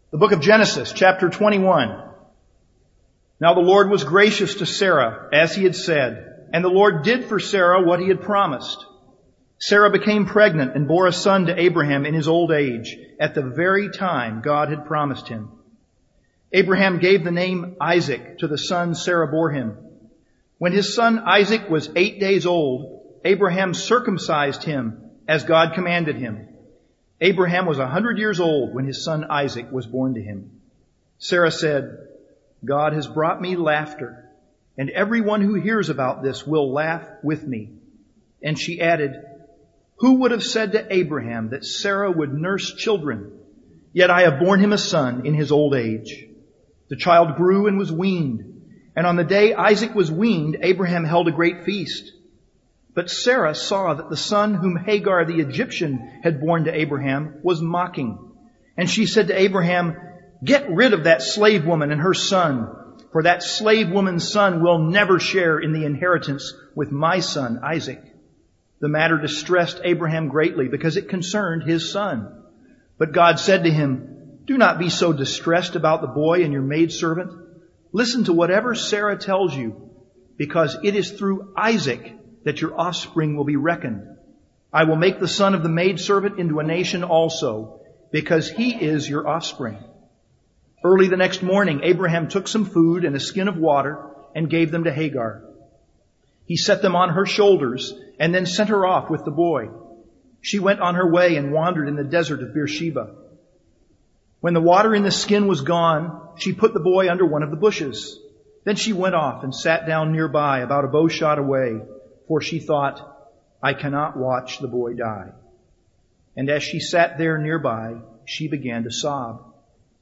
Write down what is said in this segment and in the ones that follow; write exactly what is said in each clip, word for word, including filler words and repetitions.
The book of Genesis, chapter twenty-one. Now the Lord was gracious to Sarah, as he had said, and the Lord did for Sarah what he had promised. Sarah became pregnant and bore a son to Abraham in his old age, at the very time God had promised him. Abraham gave the name Isaac to the son Sarah bore him. When his son Isaac was eight days old, Abraham circumcised him as God commanded him. Abraham was a hundred years old when his son Isaac was born to him. Sarah said, God has brought me laughter, and everyone who hears about this will laugh with me. And she added, who would have said to Abraham that Sarah would nurse children? Yet I have borne him a son in his old age. The child grew and was weaned, and on the day Isaac was weaned, Abraham held a great feast. But Sarah saw that the son whom Hagar the Egyptian had borne to Abraham was mocking. And she said to Abraham, get rid of that slave woman and her son, for that slave woman's son will never share in the inheritance with my son Isaac. The matter distressed Abraham greatly because it concerned his son. But God said to him, do not be so distressed about the boy and your maidservant. Listen to whatever Sarah tells you, because it is through Isaac that your offspring will be reckoned. I will make the son of the maidservant into a nation also, because he is your offspring. Early the next morning, Abraham took some food and a skin of water and gave them to Hagar. He set them on her shoulders and then sent her off with the boy. She went on her way and wandered in the desert of Beersheba. When the water in the skin was gone, she put the boy under one of the bushes. Then she went off and sat down nearby, about a bow shot away, for she thought, I cannot watch the boy die. And as she sat there nearby, she began to sob.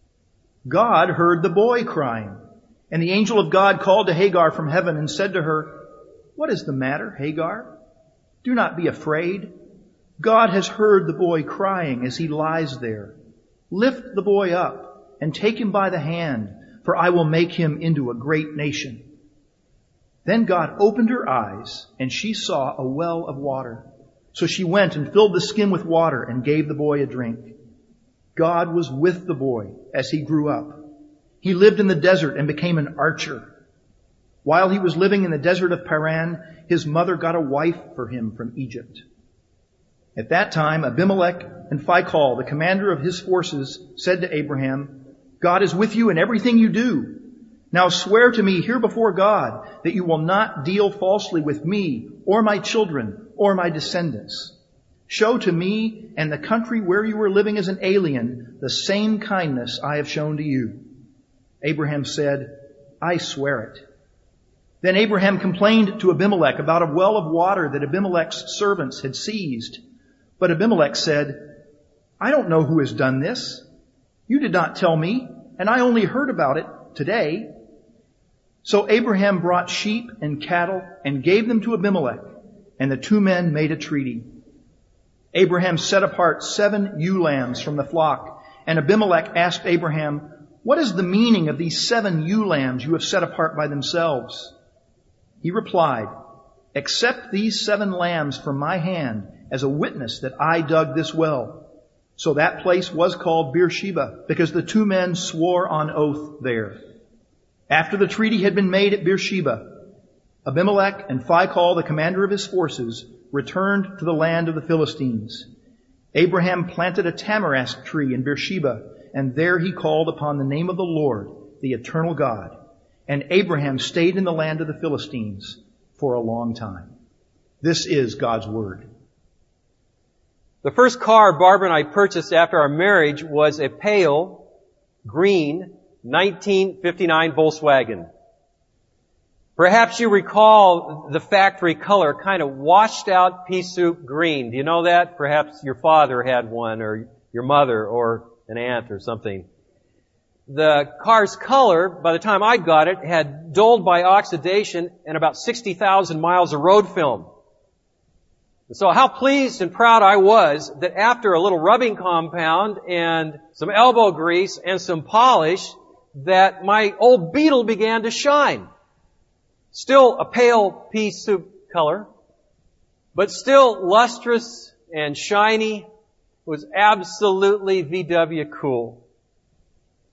God heard the boy crying, and the angel of God called to Hagar from heaven and said to her, what is the matter, Hagar? Do not be afraid. God has heard the boy crying as he lies there. Lift the boy up and take him by the hand, for I will make him into a great nation. Then God opened her eyes, and she saw a well of water. So she went and filled the skin with water and gave the boy a drink. God was with the boy as he grew up. He lived in the desert and became an archer. While he was living in the desert of Paran, his mother got a wife for him from Egypt. At that time, Abimelech and Phicol, the commander of his forces, said to Abraham, God is with you in everything you do. Now swear to me here before God that you will not deal falsely with me or my children or my descendants. Show to me and the country where you are living as an alien the same kindness I have shown to you. Abraham said, I swear it. Then Abraham complained to Abimelech about a well of water that Abimelech's servants had seized. But Abimelech said, I don't know who has done this. You did not tell me, and I only heard about it today. So Abraham brought sheep and cattle and gave them to Abimelech, and the two men made a treaty. Abraham set apart seven ewe lambs from the flock, and Abimelech asked Abraham, what is the meaning of these seven ewe lambs you have set apart by themselves? He replied, accept these seven lambs from my hand as a witness that I dug this well. So that place was called Beersheba, because the two men swore on oath there. After the treaty had been made at Beersheba, Abimelech and Phicol, the commander of his forces, returned to the land of the Philistines. Abraham planted a tamarisk tree in Beersheba, and there he called upon the name of the Lord, the eternal God. And Abraham stayed in the land of the Philistines for a long time. This is God's word. The first car Barbara and I purchased after our marriage was a pale green nineteen fifty-nine Volkswagen. Perhaps you recall the factory color, kind of washed out pea soup green. Do you know that? Perhaps your father had one, or your mother, or an aunt or something. The car's color, by the time I got it, had dulled by oxidation and about sixty thousand miles of road film. So how pleased and proud I was that after a little rubbing compound and some elbow grease and some polish, that my old Beetle began to shine. Still a pale pea soup color, but still lustrous and shiny. It was absolutely V W cool.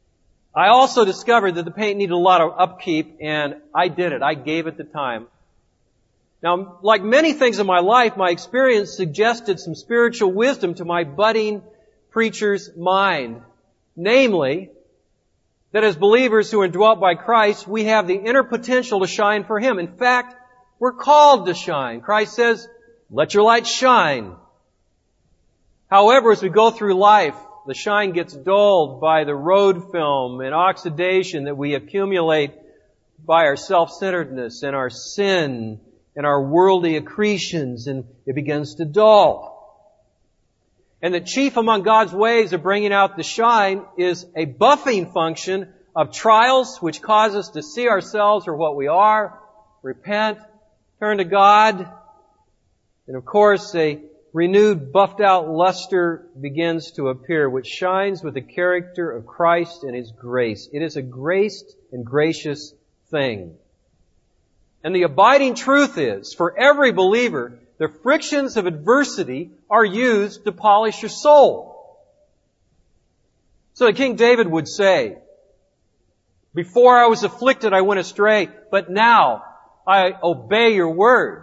I also discovered that the paint needed a lot of upkeep, and I did it. I gave it the time. Now, like many things in my life, my experience suggested some spiritual wisdom to my budding preacher's mind. Namely, that as believers who are indwelt by Christ, we have the inner potential to shine for Him. In fact, we're called to shine. Christ says, let your light shine. However, as we go through life, the shine gets dulled by the road film and oxidation that we accumulate by our self-centeredness and our sin and our worldly accretions, and it begins to dull. And the chief among God's ways of bringing out the shine is a buffing function of trials which cause us to see ourselves for what we are, repent, turn to God, and of course a renewed, buffed out luster begins to appear, which shines with the character of Christ and His grace. It is a graced and gracious thing. And the abiding truth is, for every believer, the frictions of adversity are used to polish your soul. So King David would say, before I was afflicted I went astray, but now I obey your word.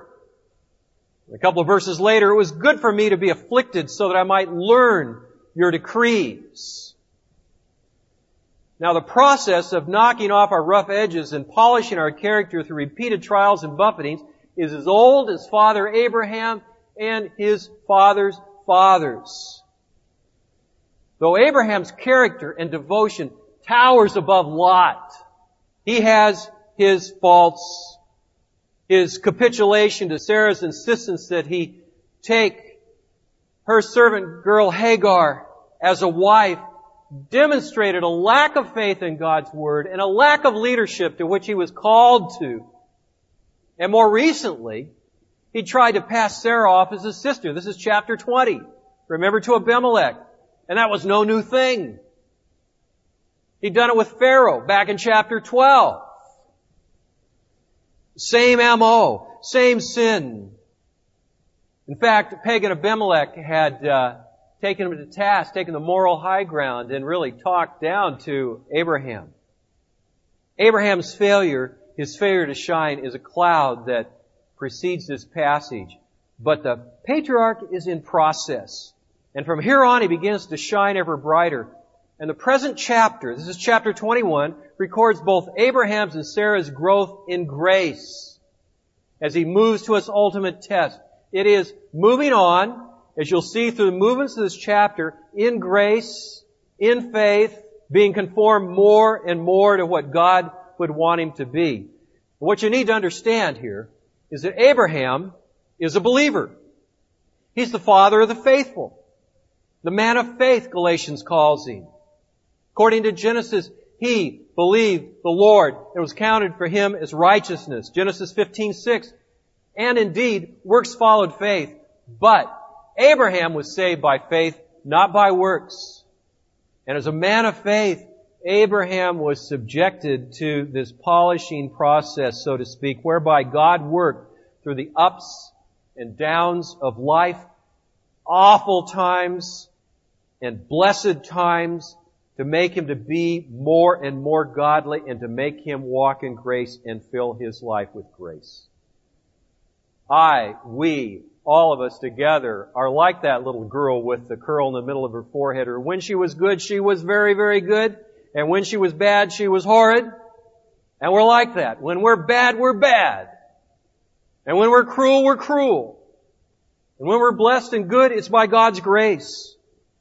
A couple of verses later, it was good for me to be afflicted so that I might learn your decrees. Now, the process of knocking off our rough edges and polishing our character through repeated trials and buffetings is as old as Father Abraham and his father's fathers. Though Abraham's character and devotion towers above Lot, he has his faults. His capitulation to Sarah's insistence that he take her servant girl Hagar as a wife demonstrated a lack of faith in God's Word and a lack of leadership to which he was called to. And more recently, he tried to pass Sarah off as his sister. This is chapter twenty. Remember, to Abimelech. And that was no new thing. He'd done it with Pharaoh back in chapter twelve. Same M O, same sin. In fact, pagan Abimelech had uh, taken him to task, taken the moral high ground, and really talked down to Abraham. Abraham's failure, his failure to shine, is a cloud that precedes this passage. But the patriarch is in process. And from here on, he begins to shine ever brighter. And the present chapter, this is chapter twenty-one, records both Abraham's and Sarah's growth in grace as he moves to its ultimate test. It is moving on, as you'll see through the movements of this chapter, in grace, in faith, being conformed more and more to what God would want him to be. What you need to understand here is that Abraham is a believer. He's the father of the faithful. The man of faith, Galatians calls him. According to Genesis, he believed the Lord and was counted for him as righteousness. Genesis fifteen six. And indeed, works followed faith. But Abraham was saved by faith, not by works. And as a man of faith, Abraham was subjected to this polishing process, so to speak, whereby God worked through the ups and downs of life, awful times and blessed times, to make him to be more and more godly and to make him walk in grace and fill his life with grace. I, we, all of us together are like that little girl with the curl in the middle of her forehead. Or when she was good, she was very, very good. And when she was bad, she was horrid. And we're like that. When we're bad, we're bad. And when we're cruel, we're cruel. And when we're blessed and good, it's by God's grace.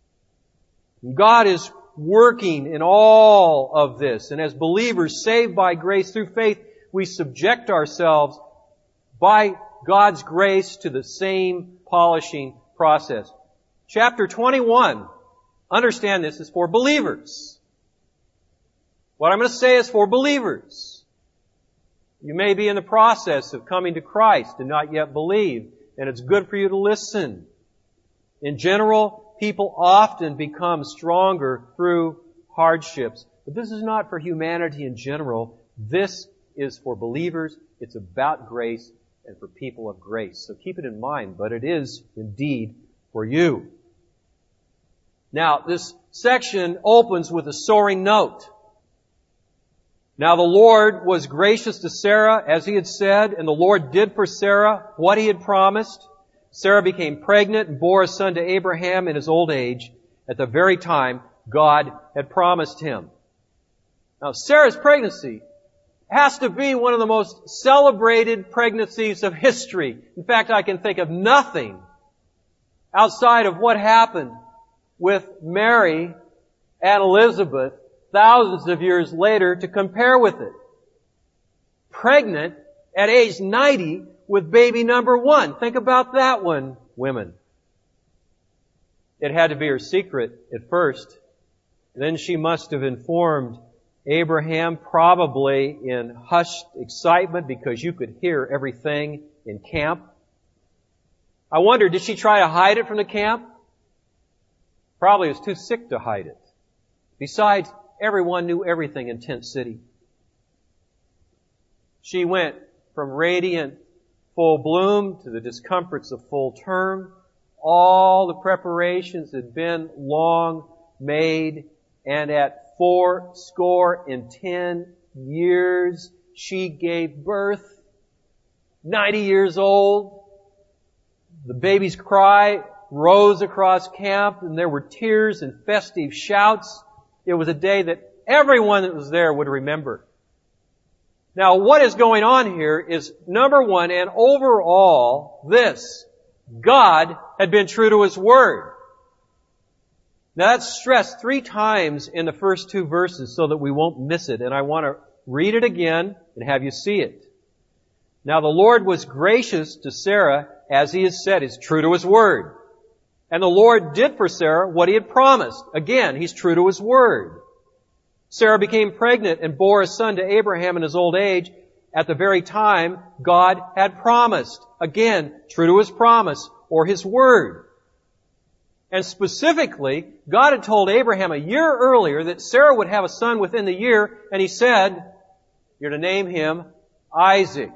And God is working in all of this. And as believers saved by grace through faith, we subject ourselves by God's grace to the same polishing process. Chapter twenty-one, understand this, is for believers. What I'm going to say is for believers. You may be in the process of coming to Christ and not yet believe, and it's good for you to listen. In general, people often become stronger through hardships. But this is not for humanity in general. This is for believers. It's about grace and for people of grace. So keep it in mind, but it is indeed for you. Now, this section opens with a soaring note. Now the Lord was gracious to Sarah, as He had said, and the Lord did for Sarah what He had promised. Sarah became pregnant and bore a son to Abraham in his old age, at the very time God had promised him. Now Sarah's pregnancy has to be one of the most celebrated pregnancies of history. In fact, I can think of nothing outside of what happened with Mary and Elizabeth thousands of years later to compare with it. Pregnant at age ninety with baby number one. Think about that one, women. It had to be her secret at first. Then she must have informed Abraham, probably in hushed excitement because you could hear everything in camp. I wonder, did she try to hide it from the camp? Probably was too sick to hide it. Besides, everyone knew everything in Tent City. She went from radiant full bloom to the discomforts of full term. All the preparations had been long made, and at four score and ten years she gave birth. Ninety years old. The baby's cry rose across camp, and there were tears and festive shouts. It was a day that everyone that was there would remember. Now, what is going on here is, number one, and overall, this. God had been true to His Word. Now, that's stressed three times in the first two verses so that we won't miss it. And I want to read it again and have you see it. Now, the Lord was gracious to Sarah, as He has said, is true to His Word. And the Lord did for Sarah what He had promised. Again, He's true to His Word. Sarah became pregnant and bore a son to Abraham in his old age at the very time God had promised. Again, true to His promise or His Word. And specifically, God had told Abraham a year earlier that Sarah would have a son within the year, and He said, "You're to name him Isaac."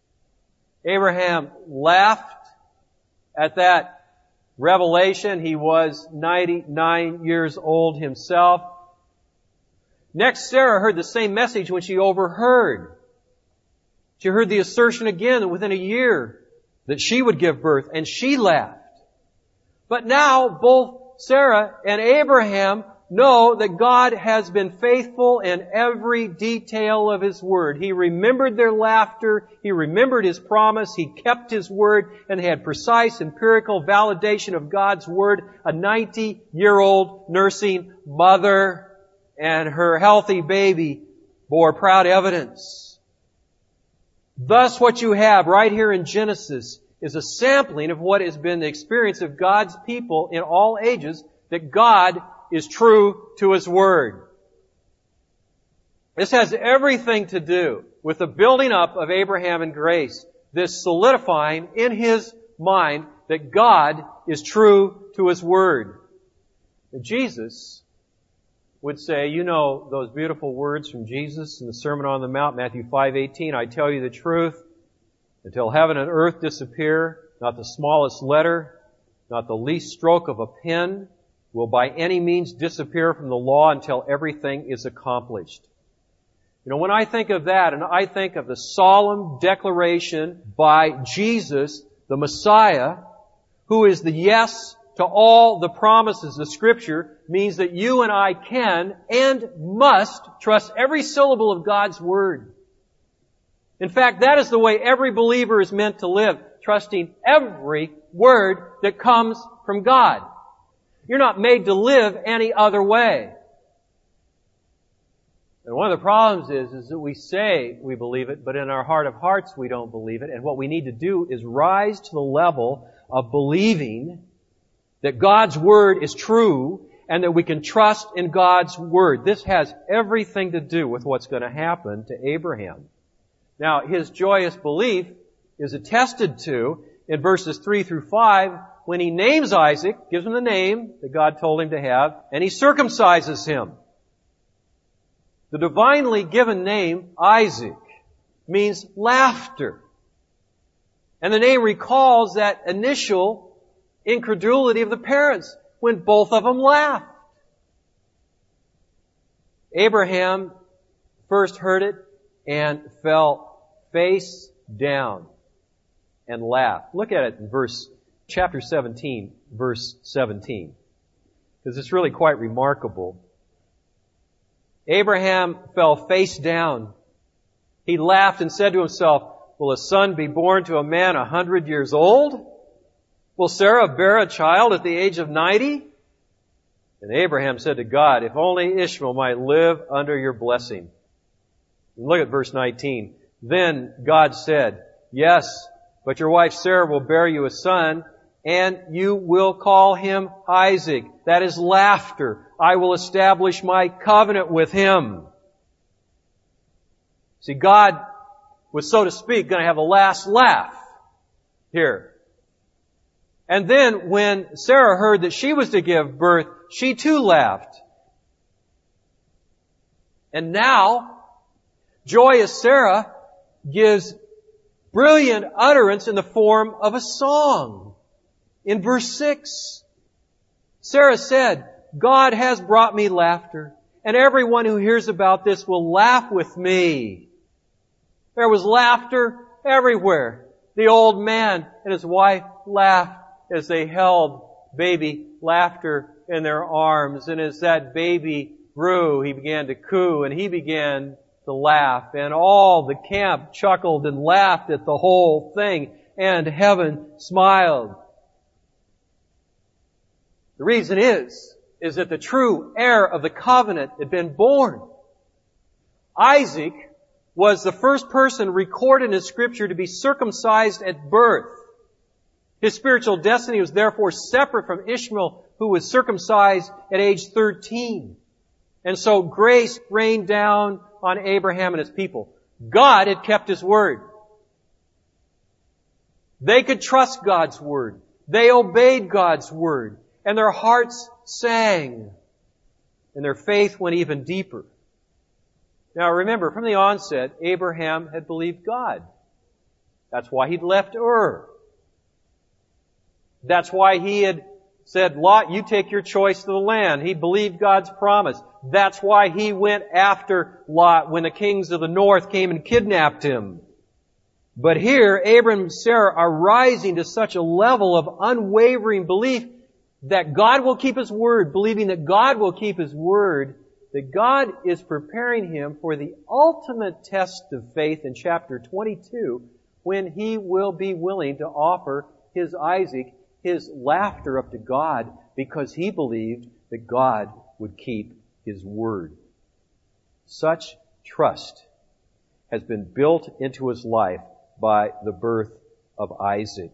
Abraham laughed at that revelation. He was ninety-nine years old himself. Next, Sarah heard the same message when she overheard. She heard the assertion again that within a year that she would give birth, and she laughed. But now, both Sarah and Abraham know that God has been faithful in every detail of His Word. He remembered their laughter. He remembered His promise. He kept His Word, and they had precise empirical validation of God's Word. A ninety-year-old nursing mother and her healthy baby bore proud evidence. Thus, what you have right here in Genesis is a sampling of what has been the experience of God's people in all ages, that God is true to His Word. This has everything to do with the building up of Abraham in grace, this solidifying in his mind that God is true to His Word. And Jesus would say, you know those beautiful words from Jesus in the Sermon on the Mount, Matthew five eighteen, "I tell you the truth, until heaven and earth disappear, not the smallest letter, not the least stroke of a pen will by any means disappear from the law until everything is accomplished." You know, when I think of that, and I think of the solemn declaration by Jesus, the Messiah, who is the yes to all the promises of Scripture, means that you and I can and must trust every syllable of God's Word. In fact, that is the way every believer is meant to live, trusting every word that comes from God. You're not made to live any other way. And one of the problems is, is that we say we believe it, but in our heart of hearts we don't believe it. And what we need to do is rise to the level of believing that God's Word is true and that we can trust in God's Word. This has everything to do with what's going to happen to Abraham. Now, his joyous belief is attested to in verses three through five when he names Isaac, gives him the name that God told him to have, and he circumcises him. The divinely given name, Isaac, means laughter. And the name recalls that initial incredulity of the parents when both of them laughed. Abraham first heard it and fell face down and laughed. Look at it in verse, chapter seventeen, verse seventeen. Because it's really quite remarkable. Abraham fell face down. He laughed and said to himself, will a son be born to a man a hundred years old? Will Sarah bear a child at the age of ninety? And Abraham said to God, if only Ishmael might live under your blessing. And look at verse nineteen. Then God said, yes, but your wife Sarah will bear you a son, and you will call him Isaac. That is laughter. I will establish my covenant with him. See, God was, so to speak, going to have a last laugh here. And then when Sarah heard that she was to give birth, she too laughed. And now, joyous Sarah gives brilliant utterance in the form of a song. In verse six, Sarah said, God has brought me laughter, and everyone who hears about this will laugh with me. There was laughter everywhere. The old man and his wife laughed as they held baby Laughter in their arms. And as that baby grew, he began to coo and he began to laugh. And all the camp chuckled and laughed at the whole thing. And heaven smiled. The reason is, is that the true heir of the covenant had been born. Isaac was the first person recorded in Scripture to be circumcised at birth. His spiritual destiny was therefore separate from Ishmael, who was circumcised at age thirteen. And so grace rained down on Abraham and his people. God had kept His word. They could trust God's word. They obeyed God's word. And their hearts sang. And their faith went even deeper. Now remember, from the onset, Abraham had believed God. That's why he'd left Ur. That's why he had said, Lot, you take your choice of the land. He believed God's promise. That's why he went after Lot when the kings of the north came and kidnapped him. But here, Abraham and Sarah are rising to such a level of unwavering belief that God will keep His word, believing that God will keep His word, that God is preparing him for the ultimate test of faith in chapter twenty-two, when he will be willing to offer his Isaac, his laughter up to God, because he believed that God would keep His word. Such trust has been built into his life by the birth of Isaac.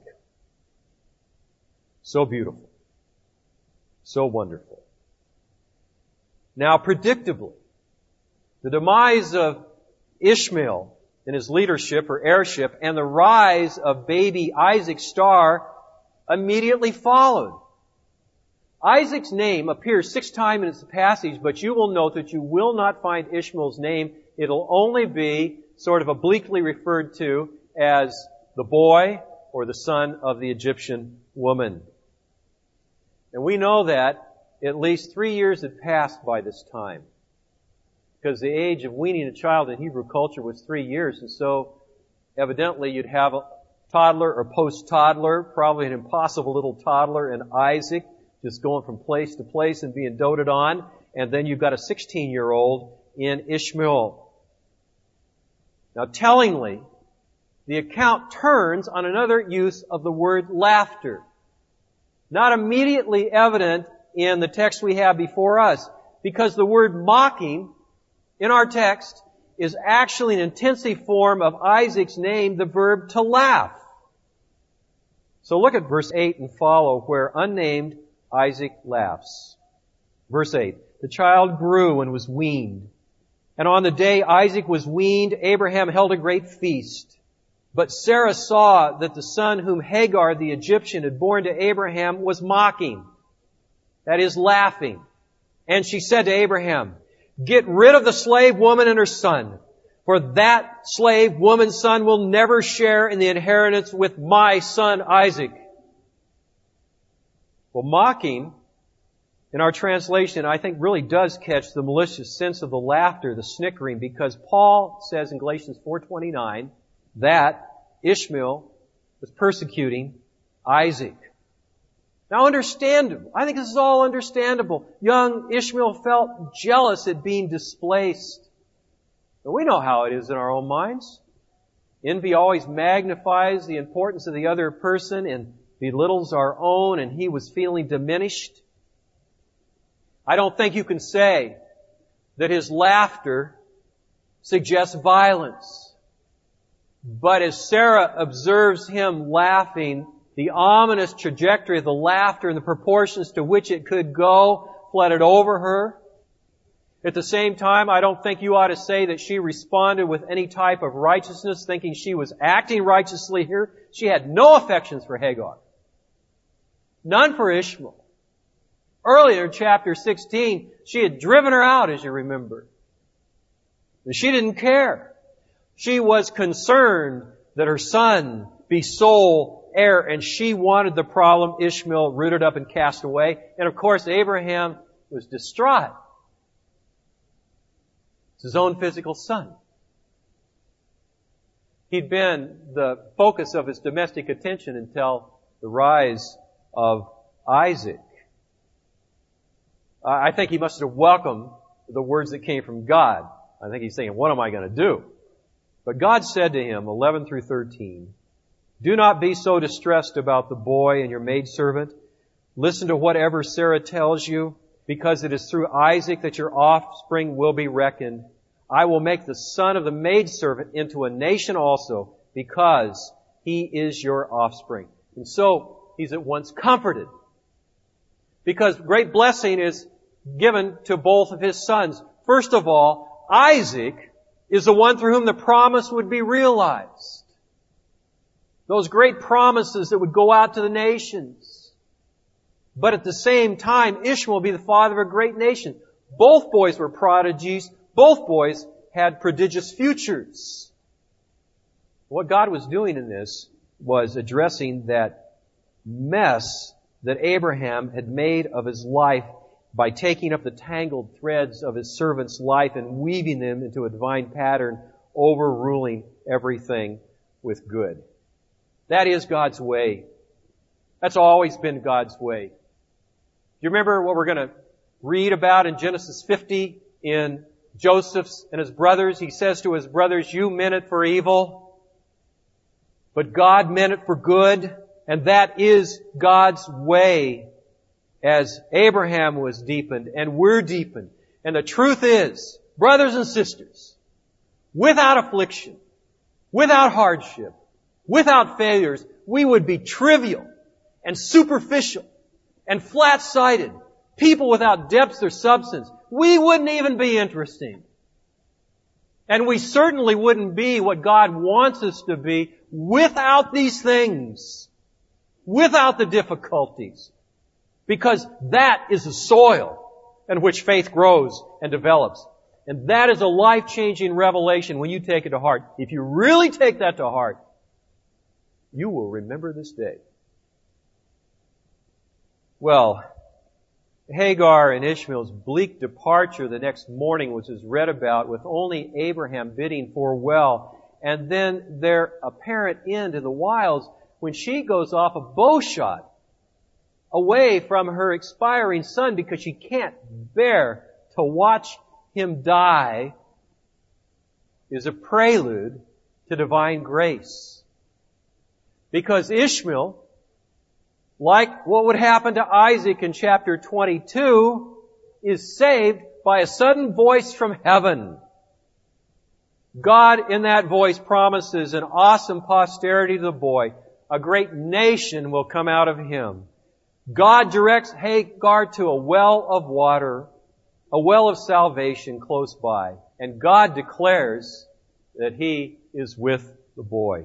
So beautiful. So wonderful. Now, predictably, the demise of Ishmael in his leadership or heirship and the rise of baby Isaac's star immediately followed. Isaac's name appears six times in this passage, but you will note that you will not find Ishmael's name. It'll only be sort of obliquely referred to as the boy or the son of the Egyptian woman. And we know that at least three years had passed by this time, because the age of weaning a child in Hebrew culture was three years, and so evidently you'd have a toddler or post-toddler, probably an impossible little toddler, and Isaac just going from place to place and being doted on, and then you've got a sixteen-year-old in Ishmael. Now, tellingly, the account turns on another use of the word laughter. Not immediately evident in the text we have before us, because the word mocking in our text is actually an intensive form of Isaac's name, the verb to laugh. So look at verse eight and follow, where unnamed Isaac laughs. Verse eight, the child grew and was weaned. And on the day Isaac was weaned, Abraham held a great feast. But Sarah saw that the son whom Hagar the Egyptian had borne to Abraham was mocking. That is, laughing. And she said to Abraham, get rid of the slave woman and her son, for that slave woman's son will never share in the inheritance with my son Isaac. Well, mocking in our translation, I think really does catch the malicious sense of the laughter, the snickering, because Paul says in Galatians four twenty-nine that Ishmael was persecuting Isaac. Now understandable. I think this is all understandable. Young Ishmael felt jealous at being displaced. But we know how it is in our own minds. Envy always magnifies the importance of the other person and belittles our own, and he was feeling diminished. I don't think you can say that his laughter suggests violence. But as Sarah observes him laughing, the ominous trajectory of the laughter and the proportions to which it could go flooded over her. At the same time, I don't think you ought to say that she responded with any type of righteousness, thinking she was acting righteously here. She had no affections for Hagar. None for Ishmael. Earlier in chapter sixteen, she had driven her out, as you remember. And she didn't care. She was concerned that her son be sole heir, and she wanted the problem Ishmael rooted up and cast away. And of course, Abraham was distraught. It's his own physical son. He'd been the focus of his domestic attention until the rise of Isaac. I think he must have welcomed the words that came from God. I think he's thinking, what am I going to do? But God said to him, eleven through thirteen, do not be so distressed about the boy and your maidservant. Listen to whatever Sarah tells you, because it is through Isaac that your offspring will be reckoned. I will make the son of the maidservant into a nation also, because he is your offspring. And so, he's at once comforted. Because great blessing is given to both of his sons. First of all, Isaac is the one through whom the promise would be realized. Those great promises that would go out to the nations. But at the same time, Ishmael will be the father of a great nation. Both boys were prodigies. Both boys had prodigious futures. What God was doing in this was addressing that mess that Abraham had made of his life by taking up the tangled threads of his servant's life and weaving them into a divine pattern, overruling everything with good. That is God's way. That's always been God's way. Do you remember what we're going to read about in Genesis fifty in Joseph's and his brothers? He says to his brothers, you meant it for evil, but God meant it for good. And that is God's way as Abraham was deepened and we're deepened. And the truth is, brothers and sisters, without affliction, without hardship, without failures, we would be trivial and superficial and flat-sided, people without depth or substance. We wouldn't even be interesting. And we certainly wouldn't be what God wants us to be without these things. Without the difficulties. Because that is the soil in which faith grows and develops. And that is a life-changing revelation when you take it to heart. If you really take that to heart, you will remember this day. Well, Hagar and Ishmael's bleak departure the next morning, which is read about, with only Abraham bidding farewell, and then their apparent end in the wilds, when she goes off a bow shot away from her expiring son because she can't bear to watch him die, is a prelude to divine grace. Because Ishmael, like what would happen to Isaac in chapter twenty-two, is saved by a sudden voice from heaven. God in that voice promises an awesome posterity to the boy. A great nation will come out of him. God directs Hagar to a well of water, a well of salvation close by. And God declares that He is with the boy.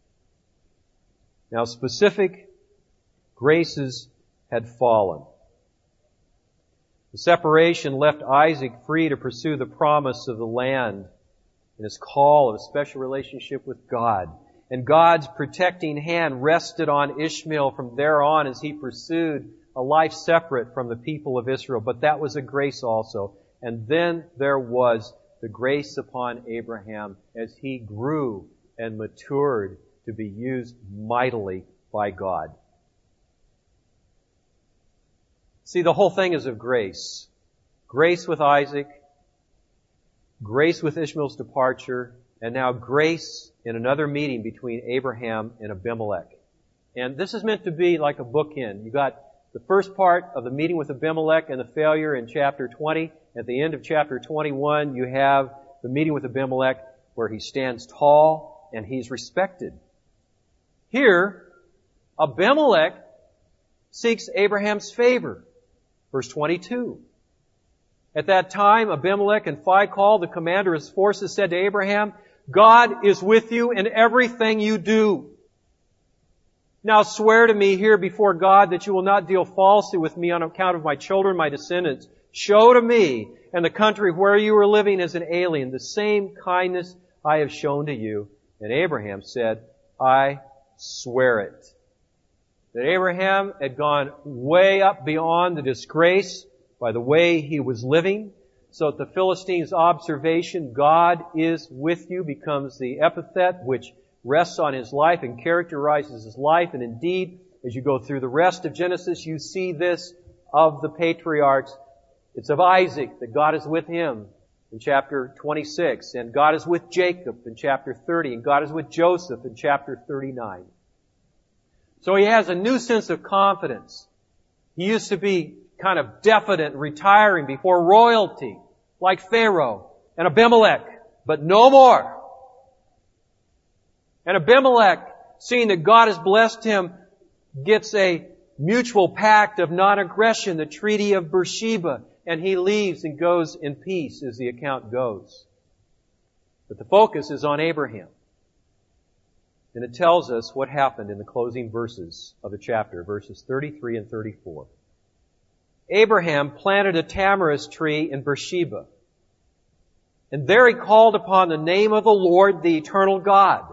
Now, specific graces had fallen. The separation left Isaac free to pursue the promise of the land and his call of a special relationship with God. And God's protecting hand rested on Ishmael from there on as he pursued a life separate from the people of Israel, but that was a grace also. And then there was the grace upon Abraham as he grew and matured to be used mightily by God. See, the whole thing is of grace. Grace with Isaac, grace with Ishmael's departure, and now grace in another meeting between Abraham and Abimelech. And this is meant to be like a bookend. You got the first part of the meeting with Abimelech and the failure in chapter twenty. At the end of chapter twenty-one, you have the meeting with Abimelech where he stands tall and he's respected. Here, Abimelech seeks Abraham's favor. Verse twenty-two. At that time, Abimelech and Phicol, the commander of his forces, said to Abraham, God is with you in everything you do. Now swear to me here before God that you will not deal falsely with me on account of my children, my descendants. Show to me and the country where you are living as an alien the same kindness I have shown to you. And Abraham said, I swear it. That Abraham had gone way up beyond the disgrace by the way he was living. So that the Philistines' observation, God is with you, becomes the epithet which rests on his life and characterizes his life. And indeed, as you go through the rest of Genesis, you see this of the patriarchs. It's of Isaac that God is with him in chapter twenty-six, and God is with Jacob in chapter thirty, and God is with Joseph in chapter thirty-nine. So he has a new sense of confidence. He used to be kind of diffident, retiring before royalty, like Pharaoh and Abimelech, but no more. And Abimelech, seeing that God has blessed him, gets a mutual pact of non-aggression, the Treaty of Beersheba, and he leaves and goes in peace as the account goes. But the focus is on Abraham. And it tells us what happened in the closing verses of the chapter, verses thirty-three and thirty-four. Abraham planted a tamarisk tree in Beersheba, and there he called upon the name of the Lord, the eternal God.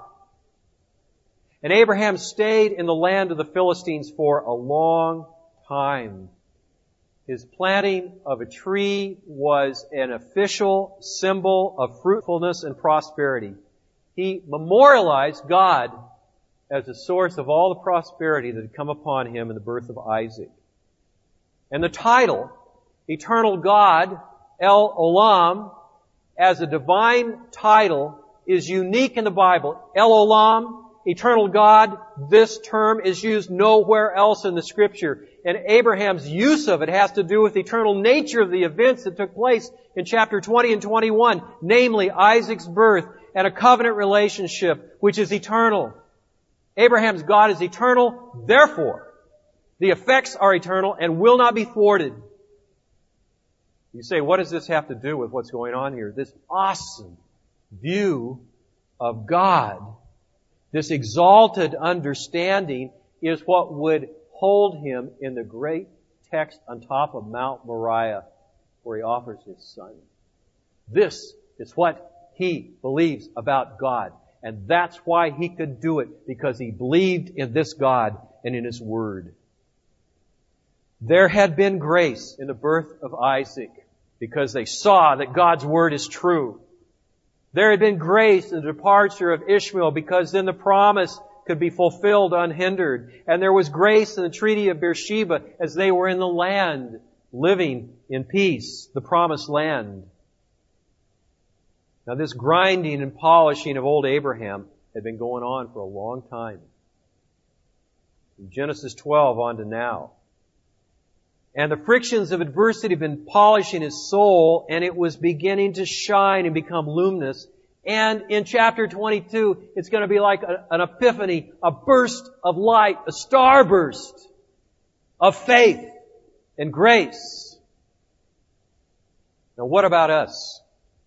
And Abraham stayed in the land of the Philistines for a long time. His planting of a tree was an official symbol of fruitfulness and prosperity. He memorialized God as the source of all the prosperity that had come upon him in the birth of Isaac. And the title, Eternal God, El Olam, as a divine title, is unique in the Bible. El Olam, Eternal God, this term is used nowhere else in the Scripture. And Abraham's use of it has to do with the eternal nature of the events that took place in chapter twenty and twenty-one, namely Isaac's birth and a covenant relationship which is eternal. Abraham's God is eternal, therefore the effects are eternal and will not be thwarted. You say, what does this have to do with what's going on here? This awesome view of God, this exalted understanding, is what would hold him in the great text on top of Mount Moriah where he offers his son. This is what he believes about God. And that's why he could do it, because he believed in this God and in His Word. There had been grace in the birth of Isaac because they saw that God's Word is true. There had been grace in the departure of Ishmael because then the promise could be fulfilled unhindered. And there was grace in the Treaty of Beersheba as they were in the land, living in peace, the promised land. Now this grinding and polishing of old Abraham had been going on for a long time. From Genesis twelve on to now. And the frictions of adversity had been polishing his soul, and it was beginning to shine and become luminous. And in chapter twenty-two, it's going to be like a, an epiphany, a burst of light, a starburst of faith and grace. Now what about us?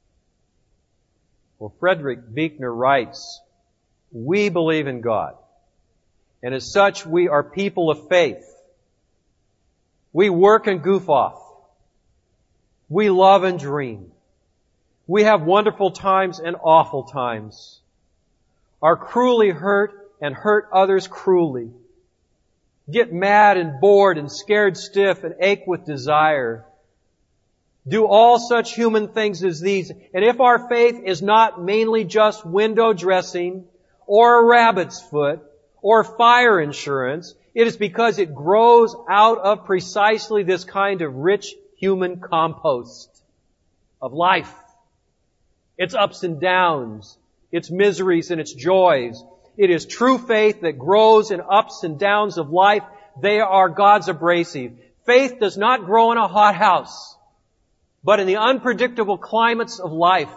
Well, Frederick Buechner writes, we believe in God, and as such we are people of faith. We work and goof off. We love and dream. We have wonderful times and awful times. Are cruelly hurt and hurt others cruelly. get mad and bored and scared stiff and ache with desire. Do all such human things as these. And if our faith is not mainly just window dressing or a rabbit's foot or fire insurance, it is because it grows out of precisely this kind of rich human compost of life. Its ups and downs, its miseries and its joys. It is true faith that grows in ups and downs of life. They are God's abrasive. Faith does not grow in a hothouse, but in the unpredictable climates of life.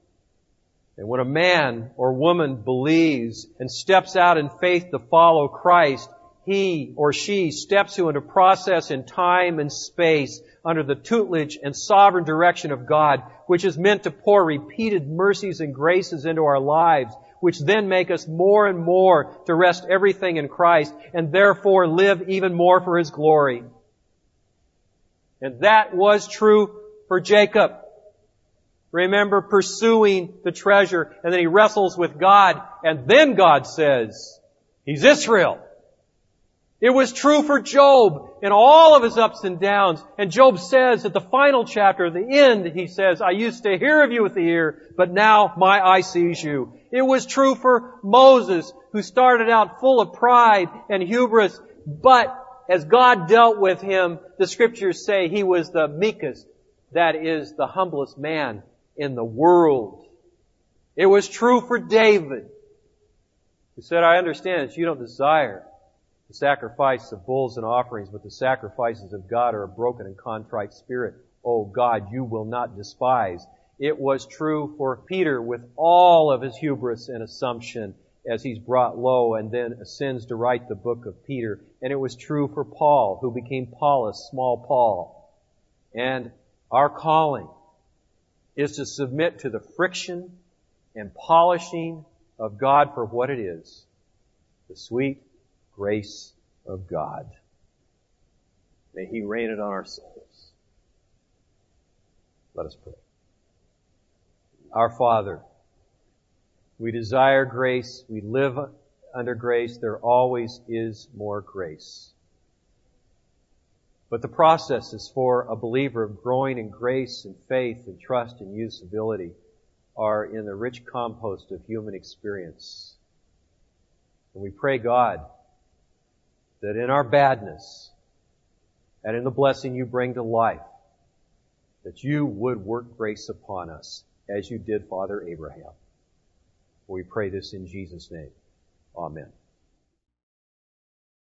And when a man or woman believes and steps out in faith to follow Christ, he or she steps into a process in time and space under the tutelage and sovereign direction of God, which is meant to pour repeated mercies and graces into our lives, which then make us more and more to rest everything in Christ and therefore live even more for His glory. And that was true for Jacob. Remember, pursuing the treasure, and then he wrestles with God, and then God says, He's Israel. It was true for Job in all of his ups and downs. And Job says at the final chapter, the end, he says, I used to hear of you with the ear, but now my eye sees you. It was true for Moses, who started out full of pride and hubris, but as God dealt with him, the Scriptures say he was the meekest, that is, the humblest man in the world. It was true for David, who said, I understand that you don't desire the sacrifice of bulls and offerings, but the sacrifices of God are a broken and contrite spirit. Oh God, you will not despise. It was true for Peter with all of his hubris and assumption as he's brought low and then ascends to write the book of Peter. And it was true for Paul, who became Paulus, small Paul. And our calling is to submit to the friction and polishing of God for what it is, the sweet grace of God. May He rain it on our souls. Let us pray. Our Father, we desire grace. We live under grace. There always is more grace. But the processes for a believer of growing in grace and faith and trust and usability are in the rich compost of human experience. And we pray, God, that in our badness and in the blessing you bring to life, that you would work grace upon us as you did Father Abraham. We pray this in Jesus' name. Amen.